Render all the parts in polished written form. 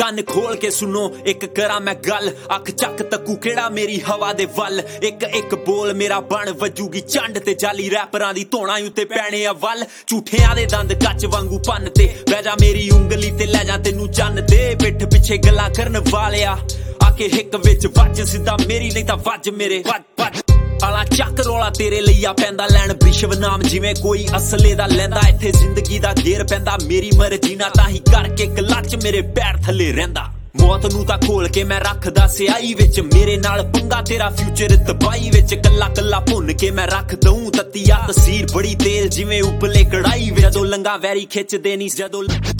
ਕੰਨ ਖੋਲ ਕੇ ਸੁਣੋ ਇੱਕ ਕਰਾਂ ਮੈਂ ਗੱਲ ਅੱਖ ਚੱਕ ਤੱਕੂ ਕਿਹੜਾ ਮੇਰੀ ਹਵਾ ਦੇ ਵੱਲ ਇੱਕ ਬੋਲ ਮੇਰਾ ਬਣ ਵੱਜੂਗੀ ਚੰਡ ਤੇ ਜਾਲੀ ਰੈਪਰਾਂ ਦੀ ਧੋਣਾ ਉੱਤੇ ਪੈਣੇ ਆ ਵੱਲ ਝੂਠਿਆਂ ਦੇ ਦੰਦ ਕੱਚ ਵਾਂਗੂ ਪੰਨ ਤੇ ਬਹਿ ਜਾ ਮੇਰੀ ਉਂਗਲੀ ਤੇ ਲੈ ਜਾ ਤੈਨੂੰ ਚੰਨ ਦੇ ਪਿੱਠ ਪਿੱਛੇ ਗੱਲਾਂ ਕਰਨ ਵਾਲਿਆ ਆਕੇ ਹਿੱਕ ਵਿੱਚ ਵੱਜ ਸਿੱਧਾ ਮੇਰੀ ਨਹੀਂ ਤਾਂ ਵੱਜ ਮੇਰੇ ਵੱਜ ਆਲਾ ਚੱਕ ਰੋਲਾ ਤੇਰੇ ਲਈ ਆ ਪੈਂਦਾ ਲੈਣ ਵਿਸ਼ਵ ਨਾਮ ਜਿਵੇਂ ਕੋਈ ਅਸਲੇ ਦਾ ਲੈਂਦਾ ਇੱਥੇ ਜ਼ਿੰਦਗੀ ਦਾ ਗੇਰ ਪੈਂਦਾ ਮੇਰੀ ਮਰਜ਼ੀ ਨਾਲ ਤਾਂ ਹੀ ਕਰਕੇ ਕਲੱਚ ਮੇਰੇ ਪੈਰ ਥੱਲੇ ਰਹਿੰਦਾ ਮੌਤ ਨੂੰ ਤਾਂ ਖੋਲ ਕੇ ਮੈਂ ਰੱਖਦਾ ਸਿਆਹੀ ਵਿੱਚ ਮੇਰੇ ਨਾਲ ਪੰਗਾ ਤੇਰਾ ਫਿਊਚਰ ਤਬਾਹੀ ਵਿੱਚ ਕੱਲਾ ਕੱਲਾ ਭੁੰਨ ਕੇ ਮੈਂ ਰੱਖ ਦਊਂ ਤਤੀਆ ਤਸਵੀਰ ਬੜੀ ਤੇਲ ਜਿਵੇਂ ਉਪਲੇ ਕੜਾਈ ਵਿੱਚ ਜਦੋਂ ਲੰਗਾ ਵੈਰੀ ਖਿੱਚਦੇ ਨੀ ਜਦੋਂ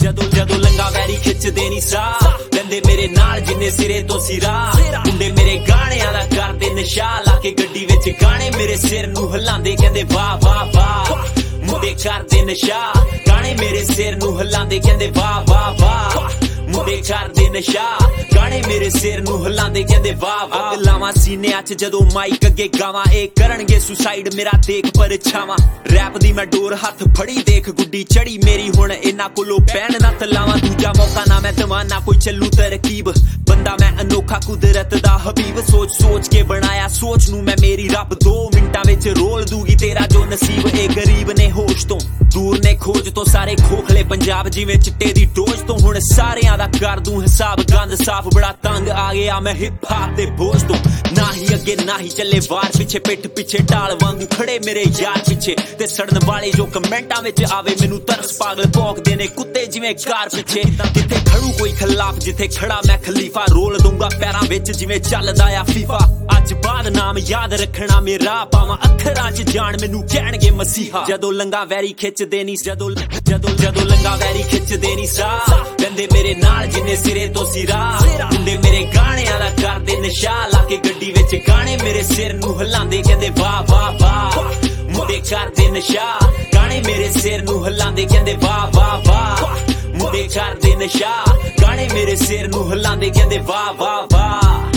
ਲੰਗਾ ਵੈਰੀ ਖਿੱਚਦੇ ਨੀ ਸਾਹ ਲੈਂਦੇ ਮੇਰੇ ਨਾਲ ਜਿੰਨੇ ਸਿਰੇ ਤੋਂ ਸਿਰਾ ਮੁੰਡੇ ਮੇਰੇ ਗਾਣਿਆਂ ਦਾ ਕਰਦੇ ਨਸ਼ਾ ਲਾ ਕੇ ਗੱਡੀ ਵਿੱਚ ਗਾਣੇ ਮੇਰੇ ਸਿਰ ਨੂੰ ਹਿਲਾਉਂਦੇ ਕਹਿੰਦੇ ਵਾਹ ਵਾਹ ਵਾਹ ਮੁੰਡੇ ਕਰਦੇ ਨਸ਼ਾ ਗਾਣੇ ਮੇਰੇ ਸਿਰ ਨੂੰ ਹਿਲਾਉਂਦੇ ਕਹਿੰਦੇ ਵਾਹ ਵਾਹ ਵਾਹ ਮੁੰਡੇ ਕਰਦੇ ਨਸ਼ਾ ਗਾਣੇ ਮੇਰੇ ਸਿਰ ਨੂੰ ਹਿਲਾਉਂਦੇ ਕਹਿੰਦੇ ਵਾਹ ਵਾਹ ਲਾਵਾਂ ਸੀਨਿਆਂ 'ਚ ਜਦੋਂ ਮਾਈਕ ਅੱਗੇ ਗਾਵਾਂ ਇਹ ਕਰਨਗੇ ਸੁਸਾਈਡ ਮੇਰਾ ਦੇਖ ਪਰਛਾਵਾਂ ਰੈਪ ਦੀ ਮੈਂ ਡੋਰ ਹੱਥ ਫੜੀ ਦੇਖ ਗੁੱਡੀ ਚੜੀ ਮੇਰੀ ਹੁਣ ਇਹਨਾਂ ਕੋਲੋਂ ਪੈਣ ਨਾ ਤਲਾਵਾਂ ਦੂਜਾ ਮੌਕਾ ਨਾ ਮੈਂ ਦਵਾਂ ਨਾ ਕੋਈ ਚੱਲੂ ਤਰਕੀਬ ਬੰਦਾ ਮੈਂ ਅਨੋਖਾ ਕੁਦਰਤ ਦਾ ਹਬੀਬ ਸੋਚ ਕੇ ਬਣਾਇਆ ਸੋਚ ਨੂੰ ਮੈਂ ਮੇਰੀ ਰੱਬ 2 ਮਿੰਟਾਂ ਵਿੱਚ ਰੋਲ ਦੂਗੀ ਤੇਰਾ ਜੋ ਨਸੀਬ ਇਹ ਗਰੀਬ ਨੇ ਹੋਸ਼ ਤੋਂ ਦੂਰ ਨੇ ਖੋਜ ਤੋਂ ਸਾਰੇ ਖੋਖਲੇ ਪੰਜਾਬ ਜਿਵੇਂ ਚਿੱਟੇ ਦੀ ਡੋਜ਼ ਤੋਂ ਹੁਣ ਸਾਰਿਆਂ ਦਾ ਕਰ ਦੂੰ ਹਿਸਾਬ ਗੰਦ ਸਾਫ ਬੜਾ ਤੰਗ ਆ ਗਿਆ ਮੈਂ ਹਿਪ ਹਾਪ ਦੇ ਬੋਝ ਤੋਂ ਨਾ ਹੀ ਅੱਗੇ ਨਾ ਹੀ ਚੱਲੇ ਵਾਰ ਪਿੱਛੇ ਪਿੱਠ ਪਿੱਛੇ ਢਾਲ ਵਾਂਗੂ ਖੜੇ ਮੇਰੇ ਯਾਰ ਪਿੱਛੇ ਤੇ ਸੜਨ ਵਾਲੇ ਜੋ ਕਮੈਂਟਾਂ ਵਿੱਚ ਆਵੇ ਮੈਨੂੰ ਤਰਸ ਪਾਗਲ ਭੌਂਕਦੇ ਨੇ ਕੁੱਤੇ ਜਿਵੇਂ ਕਾਰ ਪਿੱਛੇ ਕਿੱਥੇ ਖੜੂ ਕੋਈ ਖਿਲਾਫ ਜਿੱਥੇ ਖੜਾ ਮੈਂ ਖਲੀਫਾ ਰੋਲ ਦੂੰਗਾ ਪੈਰਾਂ ਵਿੱਚ ਜਿਵੇਂ ਚੱਲਦਾ ਆ ਫੀਫਾ ਅੱਜ ਬਾਅਦ ਨਾਮ ਯਾਦ ਰੱਖਣਾ ਮੇਰਾ ਪਾਵਾਂ ਅੱਖਰਾਂ 'ਚ ਜਾਣ ਮੈਨੂੰ ਕਹਿਣਗੇ ਮਸੀਹਾ ਜਦੋਂ ਲੰਗਾ ਵੈਰੀ ਖਿੱਚਦੇ ਨੀ ਜਦੋਂ ਲੰਗਾ ਵੈਰੀ ਖਿੱਚਦੇ ਨੀ ਸਾਹ ਲੈਂਦੇ ਮੇਰੇ ਨਾਲ ਜਿੰਨੇ ਸਿਰੇ ਤੋਂ ਸਿਰਾ ਮੁੰਡੇ ਮੇਰੇ ਗਾਣਿਆਂ ਦਾ ਕਰਦੇ ਨਸ਼ਾ ਲਾ ਕੇ ਗੱਡੀ ਵਿੱਚ ਗਾਣੇ ਮੇਰੇ ਸਿਰ ਨੂੰ ਹਿਲਾਉਂਦੇ ਕਹਿੰਦੇ ਵਾਹ ਵਾਹ ਵਾਹ ਮੁੰਡੇ ਕਰਦੇ ਨਸ਼ਾ ਗਾਣੇ ਮੇਰੇ ਸਿਰ ਨੂੰ ਹਿਲਾਉਂਦੇ ਕਹਿੰਦੇ ਵਾਹ ਵਾਹ ਵਾਹ ਮੁੰਡੇ ਕਰਦੇ ਨਸ਼ਾ ਗਾਣੇ ਮੇਰੇ ਸਿਰ ਨੂੰ ਹਿਲਾਉਂਦੇ ਕਹਿੰਦੇ ਵਾਹ ਵਾਹ ਵਾਹ